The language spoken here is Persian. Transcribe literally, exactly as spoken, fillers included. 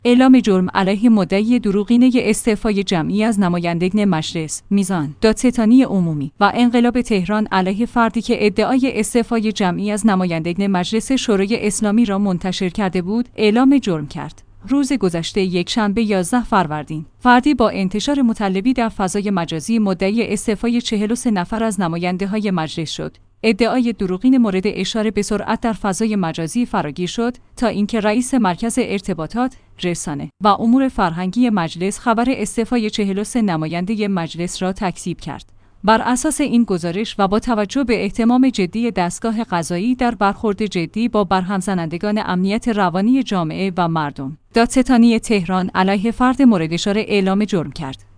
اعلام جرم علیه مدعی دروغینه استعفای جمعی از نمایندگان مجلس، میزان، دادستانی عمومی و انقلاب تهران علیه فردی که ادعای استعفای جمعی از نمایندگان مجلس شورای اسلامی را منتشر کرده بود، اعلام جرم کرد. روز گذشته یکشنبه یازده فروردین، فردی با انتشار مطلبی در فضای مجازی مدعی استعفای چهل و سه نفر از نماینده‌های مجلس شد. ادعای دروغین مورد اشاره به سرعت در فضای مجازی فراگیر شد تا اینکه رئیس مرکز ارتباطات، رسانه و امور فرهنگی مجلس خبر استعفای چهل و سه نماینده مجلس را تکذیب کرد. بر اساس این گزارش و با توجه به اهتمام جدی دستگاه قضایی در برخورد جدی با برهم زنندگان امنیت روانی جامعه و مردم، دادستانی تهران علیه فرد مورد اشاره اعلام جرم کرد.